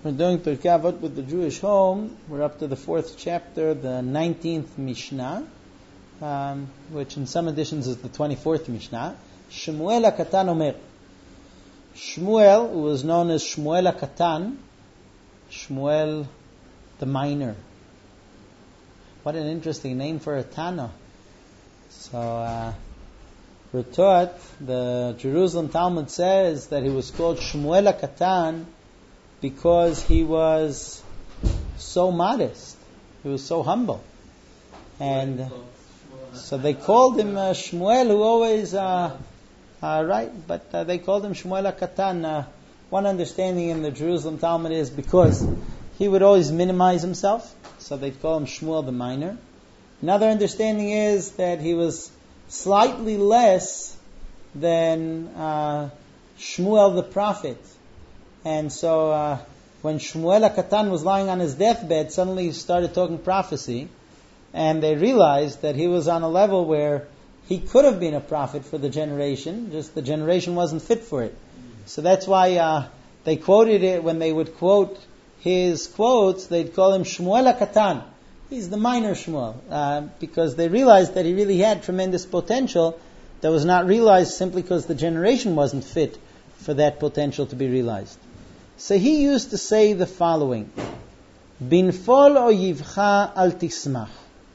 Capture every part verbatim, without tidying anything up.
We're doing Pirkei Avot with the Jewish Home. We're up to the fourth chapter, the nineteenth Mishnah, um, which in some editions is the twenty-fourth Mishnah. Shmuel HaKatan Omer. Shmuel, who was known as Shmuel HaKatan, Shmuel the Minor. What an interesting name for a Tana. So, uh, we're taught, the Jerusalem Talmud says that he was called Shmuel HaKatan because he was so modest. He was so humble. And uh, so they called him uh, Shmuel, who always, uh, uh, right, but uh, they called him Shmuel HaKatan. Uh, one understanding in the Jerusalem Talmud is because he would always minimize himself, so they'd call him Shmuel the Minor. Another understanding is that he was slightly less than uh, Shmuel the prophet. And so uh, when Shmuel HaKatan was lying on his deathbed, suddenly he started talking prophecy, and they realized that he was on a level where he could have been a prophet for the generation, just the generation wasn't fit for it. So that's why uh, they quoted it, when they would quote his quotes, they'd call him Shmuel HaKatan. He's the minor Shmuel, uh, because they realized that he really had tremendous potential that was not realized simply because the generation wasn't fit for that potential to be realized. So he used to say the following: Binfol oyivcha al tismach,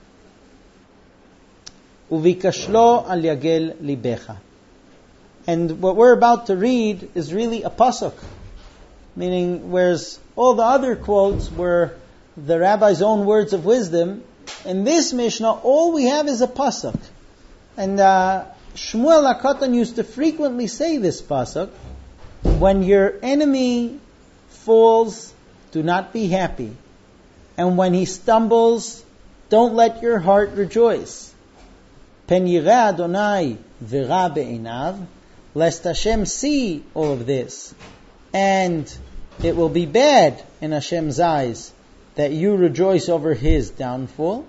uvikashlo al yagel libecha. And what we're about to read is really a pasuk, meaning whereas all the other quotes were the rabbi's own words of wisdom, in this Mishnah all we have is a pasuk. And uh, Shmuel HaKatan used to frequently say this pasuk: when your enemy falls, do not be happy. And when he stumbles, don't let your heart rejoice. Pen yireh Adonai v'ra be'einav, lest Hashem see all of this, and it will be bad in Hashem's eyes that you rejoice over his downfall.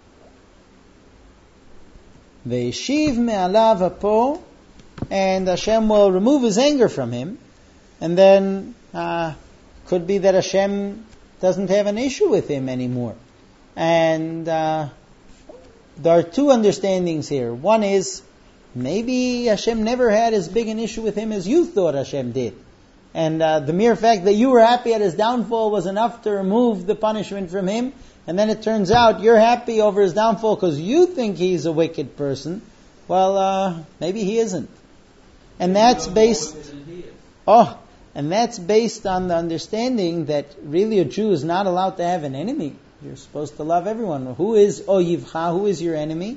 Ve'eshiv me'alav hapo, and Hashem will remove his anger from him, and then uh, could be that Hashem doesn't have an issue with him anymore. And uh, there are two understandings here. One is, maybe Hashem never had as big an issue with him as you thought Hashem did. And uh, the mere fact that you were happy at his downfall was enough to remove the punishment from him. And then it turns out you're happy over his downfall because you think he's a wicked person. Well, uh, maybe he isn't. And that's based... Oh, and that's based on the understanding that really a Jew is not allowed to have an enemy. You're supposed to love everyone. Who is Oyivcha? Who is your enemy?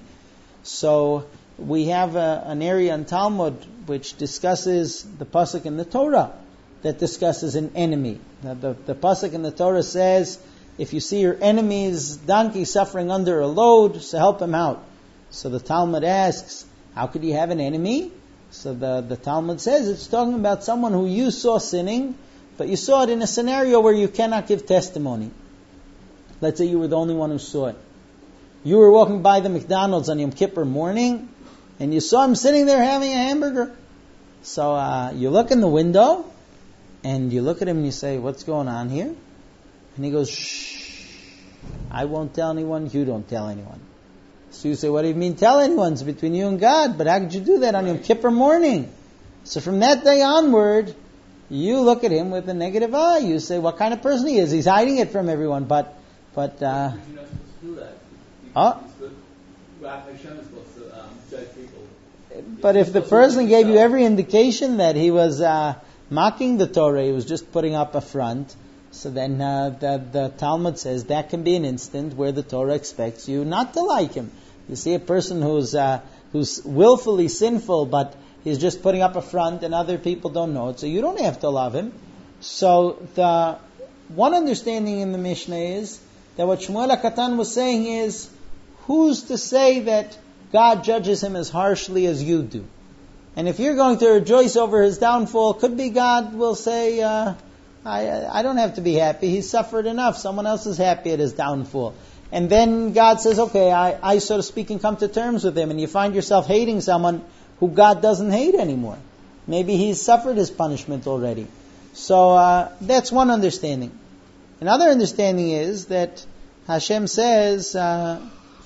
So we have a, an area in Talmud which discusses the pasuk in the Torah that discusses an enemy. The, the, the pasuk in the Torah says, if you see your enemy's donkey suffering under a load, so help him out. So the Talmud asks, how could you have an enemy? So the, the Talmud says it's talking about someone who you saw sinning, but you saw it in a scenario where you cannot give testimony. Let's say you were the only one who saw it. You were walking by the McDonald's on Yom Kippur morning, and you saw him sitting there having a hamburger. So uh, you look in the window, and you look at him and you say, what's going on here? And he goes, shh, I won't tell anyone, you don't tell anyone. So you say, what do you mean tell anyone? It's between you and God. But how could you do that on Yom Kippur morning? So from that day onward, you look at him with a negative eye. You say, what kind of person he is? He's hiding it from everyone. But, but, uh... But you're not supposed to do that. Oh? Hashem is supposed to um, judge people. But if the person gave you every indication that he was uh, mocking the Torah, he was just putting up a front, so then uh, the, the Talmud says that can be an instant where the Torah expects you not to like him. You see a person who's uh, who's willfully sinful, but he's just putting up a front and other people don't know it, so you don't have to love him. So the one understanding in the Mishnah is that what Shmuel HaKatan was saying is, who's to say that God judges him as harshly as you do? And if you're going to rejoice over his downfall, could be God will say, uh, I, I don't have to be happy. He's suffered enough. Someone else is happy at his downfall. And then God says, okay, I, I, so to speak, can come to terms with him. And you find yourself hating someone who God doesn't hate anymore. Maybe he's suffered his punishment already. So uh, that's one understanding. Another understanding is that Hashem says, uh,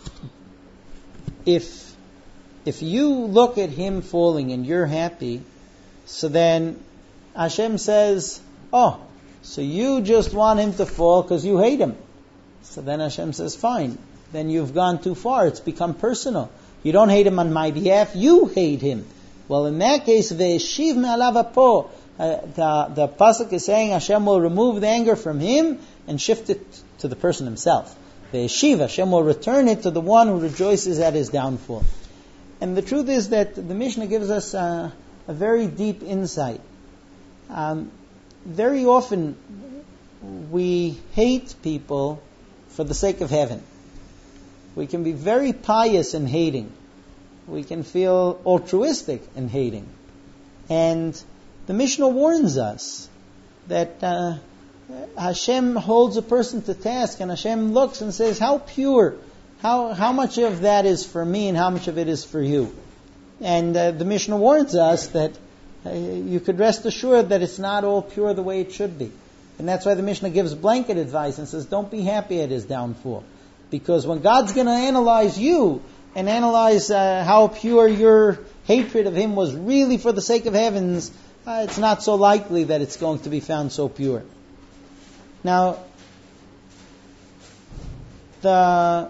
if if you look at him falling and you're happy, so then Hashem says, oh, so you just want him to fall because you hate him. So then Hashem says, fine, then you've gone too far. It's become personal. You don't hate him on my behalf, you hate him. Well, in that case, ve'eshiv me'alav apo, the the pasuk is saying Hashem will remove the anger from him and shift it to the person himself. Ve'eshiv, Hashem will return it to the one who rejoices at his downfall. And the truth is that the Mishnah gives us a, a very deep insight. Um, very often we hate people for the sake of heaven. We can be very pious in hating. We can feel altruistic in hating. And the Mishnah warns us that uh, Hashem holds a person to task, and Hashem looks and says, how pure, how how much of that is for me and how much of it is for you? And uh, the Mishnah warns us that uh, you could rest assured that it's not all pure the way it should be. And that's why the Mishnah gives blanket advice and says, don't be happy at his downfall. Because when God's going to analyze you and analyze uh, how pure your hatred of him was really for the sake of heavens, uh, it's not so likely that it's going to be found so pure. Now, the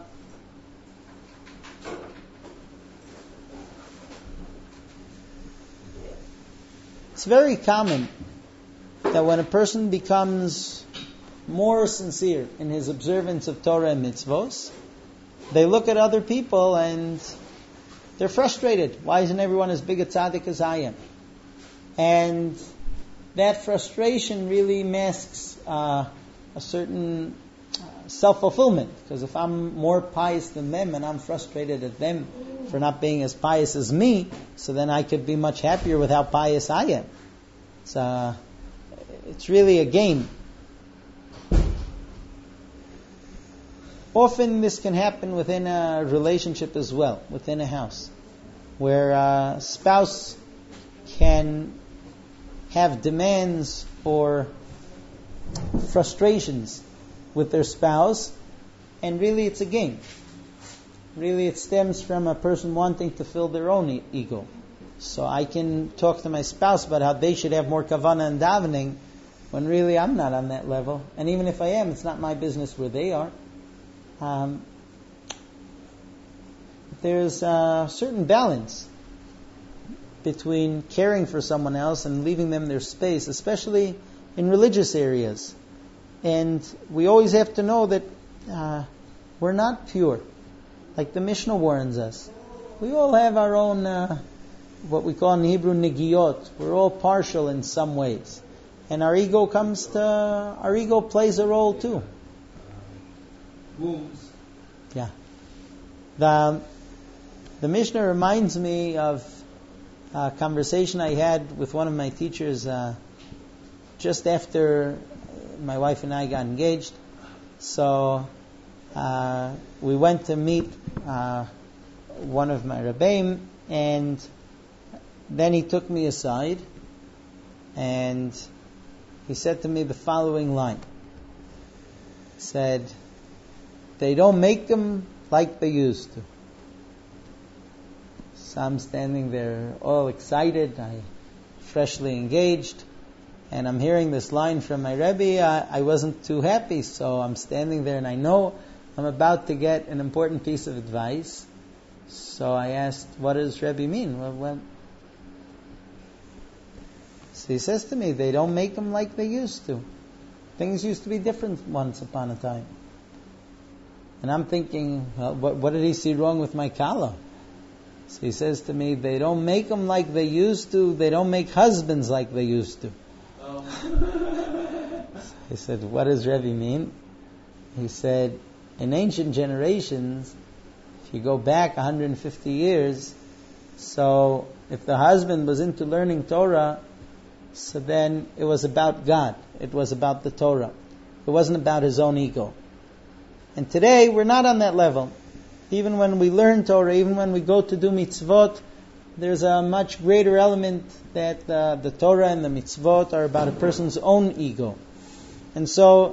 it's very common that when a person becomes more sincere in his observance of Torah and mitzvos, they look at other people and they're frustrated. Why isn't everyone as big a tzaddik as I am? And that frustration really masks uh, a certain uh, self-fulfillment. Because if I'm more pious than them and I'm frustrated at them for not being as pious as me, so then I could be much happier with how pious I am. It's, uh, it's really a game. Often this can happen within a relationship as well, within a house, where a spouse can have demands or frustrations with their spouse, and really it's a game. Really it stems from a person wanting to fill their own e- ego. So I can talk to my spouse about how they should have more kavanah and davening, when really I'm not on that level. And even if I am, it's not my business where they are. Um, there's a certain balance between caring for someone else and leaving them their space, especially in religious areas. And we always have to know that uh, we're not pure. Like the Mishnah warns us. We all have our own, uh, what we call in Hebrew, nigiyot. We're all partial in some ways. And our ego comes to, our ego plays a role too. Wounds. Yeah. The, the Mishnah reminds me of a conversation I had with one of my teachers uh, just after my wife and I got engaged. So uh, we went to meet uh, one of my Rebbeim, and then he took me aside and he said to me the following line. He said, they don't make them like they used to. So I'm standing there all excited, I freshly engaged, and I'm hearing this line from my Rebbe. I, I wasn't too happy, so I'm standing there and I know I'm about to get an important piece of advice. So I asked, what does Rebbe mean? Well, well, so he says to me, they don't make them like they used to. Things used to be different once upon a time. And I'm thinking, well, what, what did he see wrong with my kala? So he says to me, they don't make them like they used to. They don't make husbands like they used to. Oh. I said, what does Rebbe mean? He said, in ancient generations, if you go back one hundred fifty years, so if the husband was into learning Torah, so then it was about God. It was about the Torah. It wasn't about his own ego. And today, we're not on that level. Even when we learn Torah, even when we go to do mitzvot, there's a much greater element that uh, the Torah and the mitzvot are about a person's own ego. And so,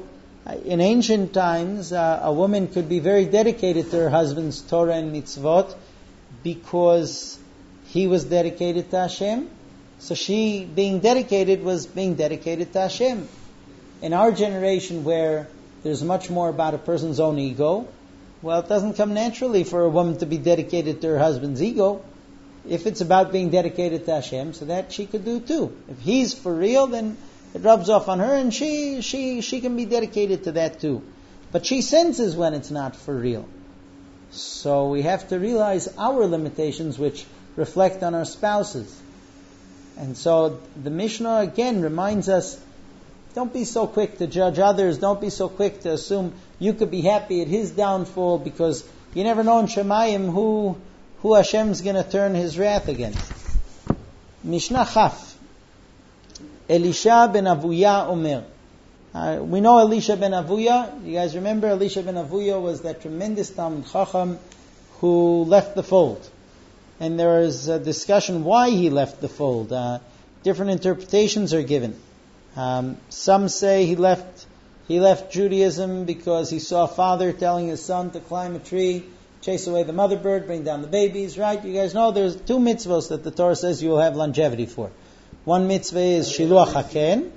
in ancient times, uh, a woman could be very dedicated to her husband's Torah and mitzvot because he was dedicated to Hashem. So she, being dedicated, was being dedicated to Hashem. In our generation, where there's much more about a person's own ego, well, it doesn't come naturally for a woman to be dedicated to her husband's ego. If it's about being dedicated to Hashem, so that she could do too. If he's for real, then it rubs off on her, and she she she can be dedicated to that too. But she senses when it's not for real. So we have to realize our limitations, which reflect on our spouses. And so the Mishnah again reminds us, don't be so quick to judge others. Don't be so quick to assume you could be happy at his downfall, because you never know in Shemayim who who Hashem's going to turn His wrath against. Mishnah Chaf. Elisha ben Avuya Omer. Uh, we know Elisha ben Avuya. You guys remember Elisha ben Avuya was that tremendous Talmid Chacham who left the fold. And there is a discussion why he left the fold. Uh, different interpretations are given. Um, some say he left he left Judaism because he saw a father telling his son to climb a tree, chase away the mother bird, bring down the babies, right? You guys know there's two mitzvahs that the Torah says you will have longevity for. One mitzvah is Shiluach HaKen,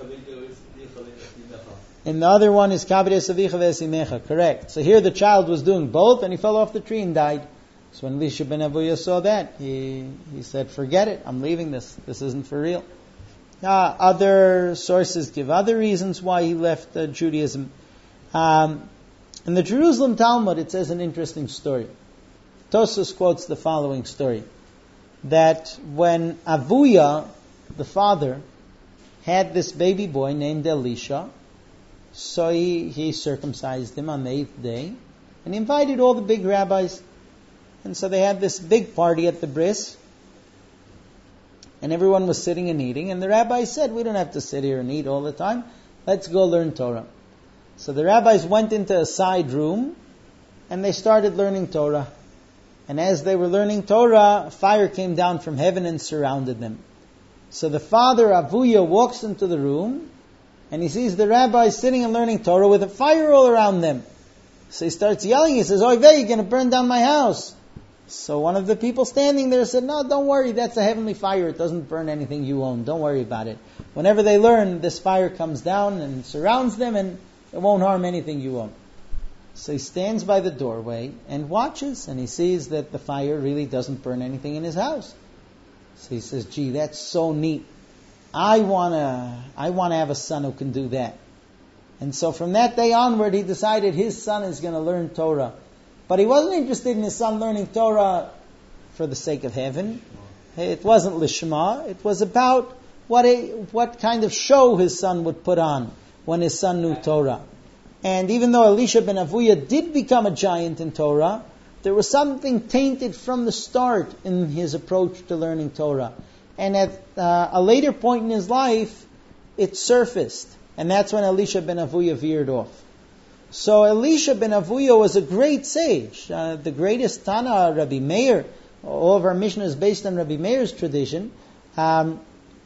and the other one is Kabides Avicha V'Esimecha. Correct. So here the child was doing both, and he fell off the tree and died. So when Elisha ben Avuya saw that, he he said, forget it, I'm leaving this. This isn't for real. Uh, other sources give other reasons why he left uh, Judaism. Um, in the Jerusalem Talmud, it says an interesting story. Tosfos quotes the following story: that when Avuya, the father, had this baby boy named Elisha, so he, he circumcised him on the eighth day, and he invited all the big rabbis. And so they had this big party at the bris, and everyone was sitting and eating, and the rabbi said, we don't have to sit here and eat all the time, let's go learn Torah. So the rabbis went into a side room, and they started learning Torah. And as they were learning Torah, fire came down from heaven and surrounded them. So the father, Avuya, walks into the room, and he sees the rabbis sitting and learning Torah with a fire all around them. So he starts yelling, he says, Oy vey, you're going to burn down my house. So one of the people standing there said, no, don't worry, that's a heavenly fire. It doesn't burn anything you own. Don't worry about it. Whenever they learn, this fire comes down and surrounds them, and it won't harm anything you own. So he stands by the doorway and watches, and he sees that the fire really doesn't burn anything in his house. So he says, gee, that's so neat. I wanna, I wanna have a son who can do that. And so from that day onward, he decided his son is going to learn Torah. But he wasn't interested in his son learning Torah for the sake of heaven. It wasn't lishma. It was about what a, what kind of show his son would put on when his son knew Torah. And even though Elisha ben Avuya did become a giant in Torah, there was something tainted from the start in his approach to learning Torah. And at uh, a later point in his life, it surfaced. And that's when Elisha ben Avuya veered off. So Elisha ben Avuya was a great sage. Uh, the greatest Tana, Rabbi Meir, all of our Mishnah is based on Rabbi Meir's tradition. Um,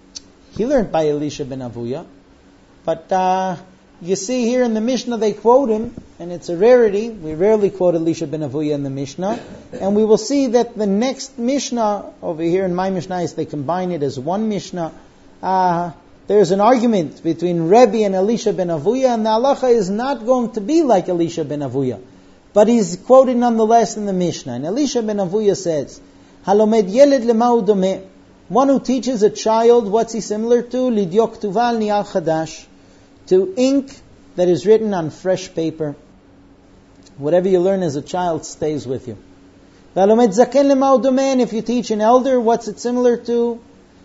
he learned by Elisha ben Avuya. But uh, you see here in the Mishnah they quote him, and it's a rarity. We rarely quote Elisha ben Avuya in the Mishnah. And we will see that the next Mishnah over here in my Mishnah is they combine it as one Mishnah. Uh, There's an argument between Rebbe and Elisha ben Avuya, and the halacha is not going to be like Elisha ben Avuya. But he's quoted nonetheless in the Mishnah. And Elisha ben Avuya says, Halomed yeled lema'u domeh. One who teaches a child, what's he similar to? Lidyok tuval niyal chadash. To ink that is written on fresh paper. Whatever you learn as a child stays with you. Halomed zaken lema'u domeh. And if you teach an elder, what's it similar to?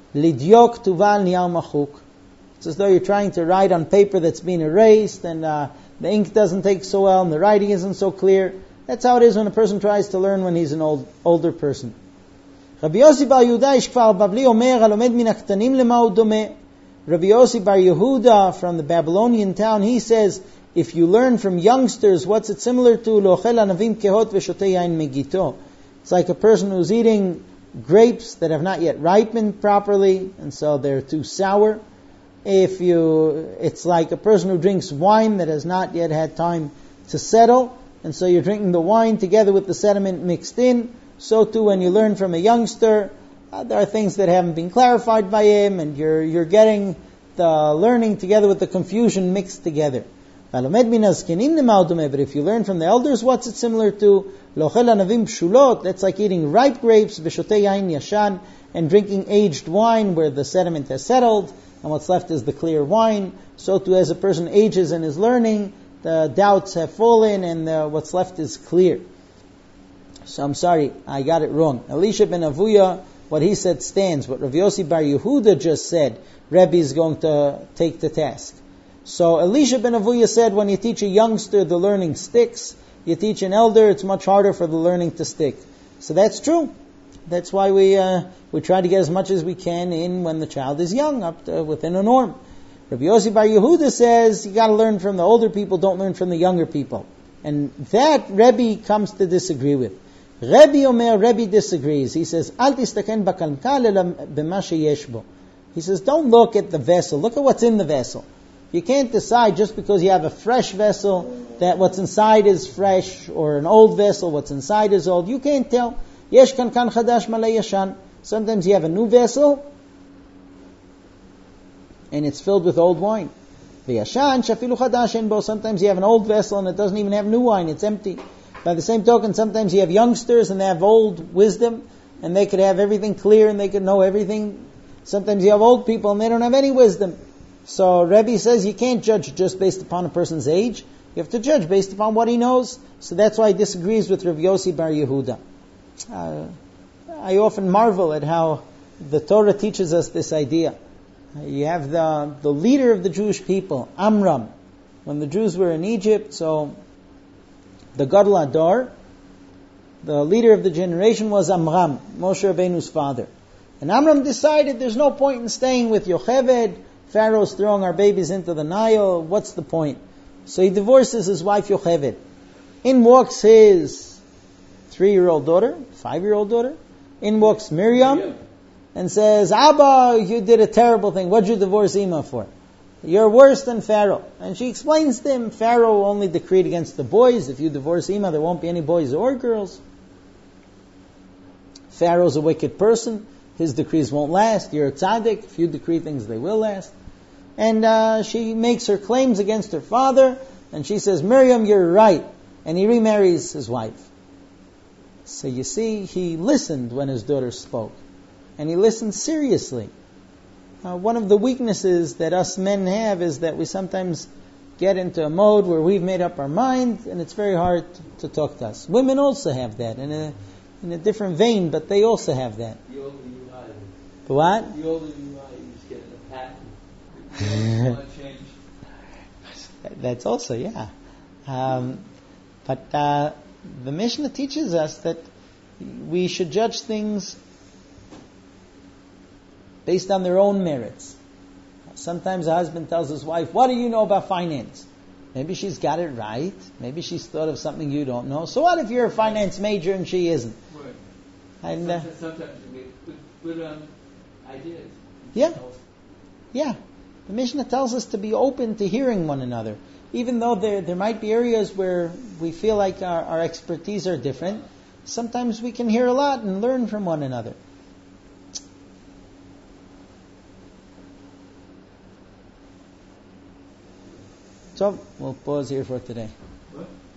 Lidyok tuval niyal machuk. It's as though you're trying to write on paper that's been erased, and uh, the ink doesn't take so well, and the writing isn't so clear. That's how it is when a person tries to learn when he's an old older person. Rabbi Yossi bar Yehuda ish kfar Bavli omer halomed min haktanim lema'u domeh. Rabbi Yossi bar Yehuda from the Babylonian town, he says, if you learn from youngsters, what's it similar to? Lo'ochel anavim kehot v'shotei yain megito. It's like a person who's eating grapes that have not yet ripened properly, and so they're too sour. If you, it's like a person who drinks wine that has not yet had time to settle, and so you're drinking the wine together with the sediment mixed in. So too, when you learn from a youngster, uh, there are things that haven't been clarified by him, and you're you're getting the learning together with the confusion mixed together. But if you learn from the elders, what's it similar to? That's like eating ripe grapes, and drinking aged wine where the sediment has settled, and what's left is the clear wine. So too, as a person ages and is learning, the doubts have fallen, and the, what's left is clear. So I'm sorry, I got it wrong. Elisha ben Avuya, what he said stands. What Rav Yossi Bar Yehuda just said, Rebbe is going to take to task. So Elisha ben Avuya said, when you teach a youngster, the learning sticks. You teach an elder, it's much harder for the learning to stick. So that's true. That's why we uh, we try to get as much as we can in when the child is young, up to, within a norm. Rabbi Yossi Bar Yehuda says, you got to learn from the older people, don't learn from the younger people. And that Rebbe comes to disagree with. Rebbe Omer, Rebbe disagrees. He says, Al tistaken b'kalkal ela b'ma sheyesh bo. He says, don't look at the vessel, look at what's in the vessel. You can't decide just because you have a fresh vessel that what's inside is fresh, or an old vessel, what's inside is old. You can't tell. Yesh kan kan chadash malay yashan. Sometimes you have a new vessel, and it's filled with old wine. V'yashan shafilu chadash en bo. Sometimes you have an old vessel, and it doesn't even have new wine, it's empty. By the same token, sometimes you have youngsters, and they have old wisdom, and they could have everything clear, and they could know everything. Sometimes you have old people, and they don't have any wisdom. So Rebbe says you can't judge just based upon a person's age. You have to judge based upon what he knows. So that's why he disagrees with Rav Yossi Bar Yehuda. Uh, I often marvel at how the Torah teaches us this idea. Uh, you have the the leader of the Jewish people, Amram. When the Jews were in Egypt, so the Gadol Adar, the leader of the generation was Amram, Moshe Rabbeinu's father. And Amram decided there's no point in staying with Yocheved. Pharaoh's throwing our babies into the Nile. What's the point? So he divorces his wife Yocheved. In walks his three-year-old daughter, five-year-old daughter. In walks Miriam and says, Abba, you did a terrible thing. What'd you divorce Ima for? You're worse than Pharaoh. And she explains to him, Pharaoh only decreed against the boys. If you divorce Ima, there won't be any boys or girls. Pharaoh's a wicked person. His decrees won't last. You're a tzaddik. If you decree things, they will last. And uh, she makes her claims against her father. And she says, Miriam, you're right. And he remarries his wife. So you see, he listened when his daughter spoke. And he listened seriously. Uh, one of the weaknesses that us men have is that we sometimes get into a mode where we've made up our mind, and it's very hard to talk to us. Women also have that in a, in a different vein, but they also have that. The older you are, The what? the older you are, you just get in a pattern. You don't want to change. That's also, yeah. Um, but uh, the Mishnah teaches us that we should judge things based on their own merits. Sometimes a husband tells his wife, what do you know about finance? Maybe she's got it right. Maybe she's thought of something you don't know. So what if you're a finance major and she isn't? Right. And uh, Sometimes, sometimes we get good, good um, ideas. Yeah. Yeah. The Mishnah tells us to be open to hearing one another. Even though there there might be areas where we feel like our, our expertise are different, sometimes we can hear a lot and learn from one another. So, we'll pause here for today. What?